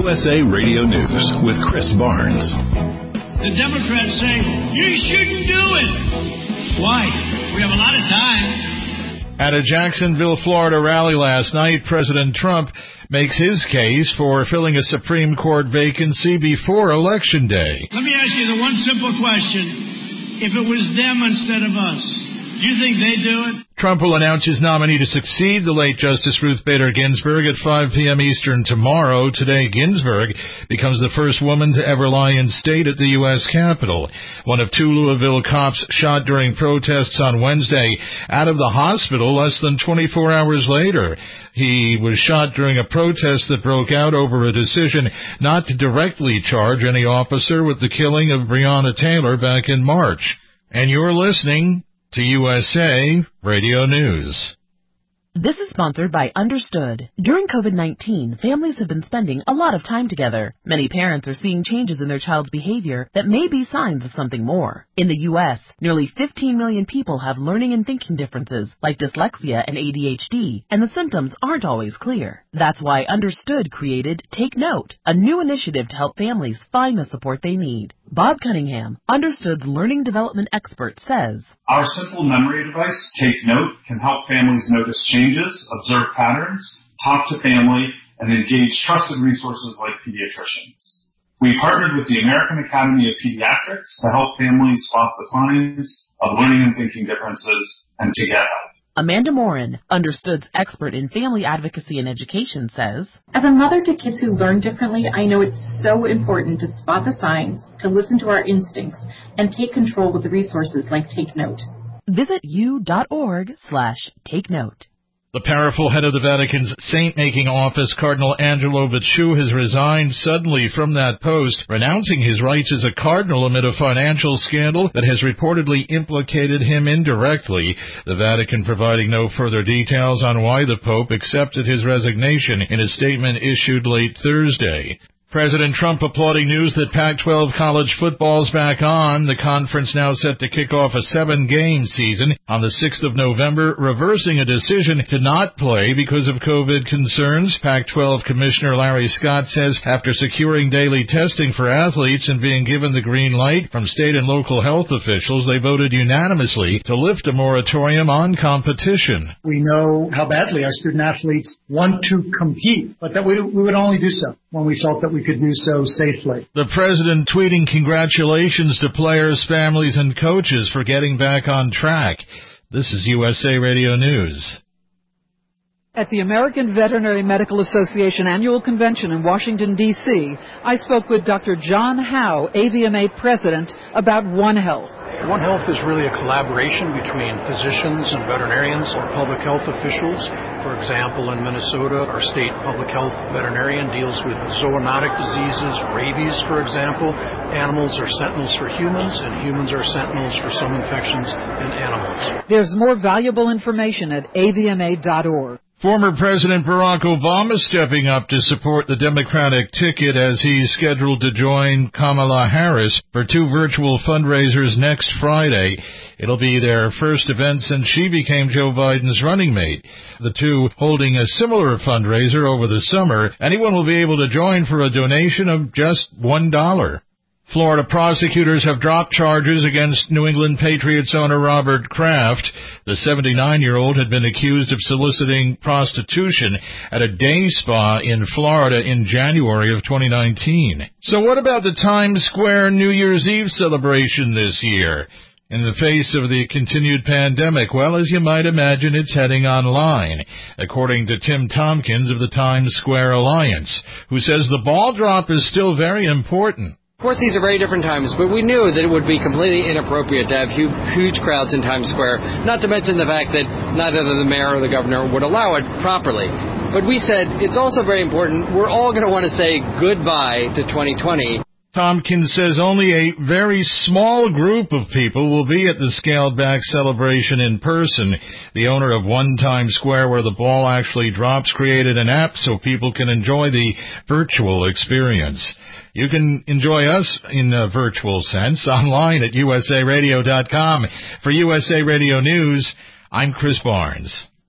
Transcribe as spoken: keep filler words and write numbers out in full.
S A Radio News with Chris Barnes. The Democrats say, you shouldn't do it. Why? We have a lot of time. At a Jacksonville, Florida rally last night, President Trump makes his case for filling a Supreme Court vacancy before Election Day. Let me ask you the one simple question. If it was them instead of us, do you think they'd do it? Trump will announce his nominee to succeed the late Justice Ruth Bader Ginsburg at five p.m. Eastern tomorrow. Today, Ginsburg becomes the first woman to ever lie in state at the U S Capitol. One of two Louisville cops shot during protests on Wednesday out of the hospital less than twenty-four hours later. He was shot during a protest that broke out over a decision not to directly charge any officer with the killing of Breonna Taylor back in March. And you're listening to U S A Radio News. This is sponsored by Understood. During COVID nineteen, families have been spending a lot of time together. Many parents are seeing changes in their child's behavior that may be signs of something more. In the U S, nearly fifteen million people have learning and thinking differences like dyslexia and A D H D, and the symptoms aren't always clear. That's why Understood created Take Note, a new initiative to help families find the support they need. Bob Cunningham, Understood's learning development expert, says, our simple memory device, Take Note, can help families notice changes, observe patterns, talk to family, and engage trusted resources like pediatricians. We partnered with the American Academy of Pediatrics to help families spot the signs of learning and thinking differences and to get help. Amanda Morin, Understood's expert in family advocacy and education, says, as a mother to kids who learn differently, I know it's so important to spot the signs, to listen to our instincts, and take control with resources like Take Note. Visit u.org slash take note. The powerful head of the Vatican's saint-making office, Cardinal Angelo Becciu, has resigned suddenly from that post, renouncing his rights as a cardinal amid a financial scandal that has reportedly implicated him indirectly. The Vatican providing no further details on why the Pope accepted his resignation in a statement issued late Thursday. President Trump applauding news that Pac twelve college football's back on. The conference now set to kick off a seven-game season on the sixth of November, reversing a decision to not play because of COVID concerns. Pac twelve Commissioner Larry Scott says after securing daily testing for athletes and being given the green light from state and local health officials, they voted unanimously to lift a moratorium on competition. We know how badly our student-athletes want to compete, but that we, we would only do so when we felt that we could do so safely. The president tweeting congratulations to players, families, and coaches for getting back on track. This is U S A Radio News. At the American Veterinary Medical Association Annual Convention in Washington, D C, I spoke with Doctor John Howe, A V M A President, about One Health. One Health is really a collaboration between physicians and veterinarians or public health officials. For example, in Minnesota, our state public health veterinarian deals with zoonotic diseases, rabies, for example. Animals are sentinels for humans, and humans are sentinels for some infections in animals. There's more valuable information at A V M A dot org. Former President Barack Obama stepping up to support the Democratic ticket as he's scheduled to join Kamala Harris for two virtual fundraisers next Friday. It'll be their first event since she became Joe Biden's running mate. The two holding a similar fundraiser over the summer. Anyone will be able to join for a donation of just one dollar. Florida prosecutors have dropped charges against New England Patriots owner Robert Kraft. The seventy-nine-year-old had been accused of soliciting prostitution at a day spa in Florida in January of twenty nineteen. So what about the Times Square New Year's Eve celebration this year? In the face of the continued pandemic, well, as you might imagine, it's heading online, according to Tim Tompkins of the Times Square Alliance, who says the ball drop is still very important. Of course, these are very different times, but we knew that it would be completely inappropriate to have huge, huge crowds in Times Square, not to mention the fact that neither the mayor or the governor would allow it properly. But we said it's also very important. We're all going to want to say goodbye to twenty twenty. Tompkins says only a very small group of people will be at the scaled-back celebration in person. The owner of One Times Square, where the ball actually drops, created an app so people can enjoy the virtual experience. You can enjoy us in a virtual sense online at U S A radio dot com. For U S A Radio News, I'm Chris Barnes.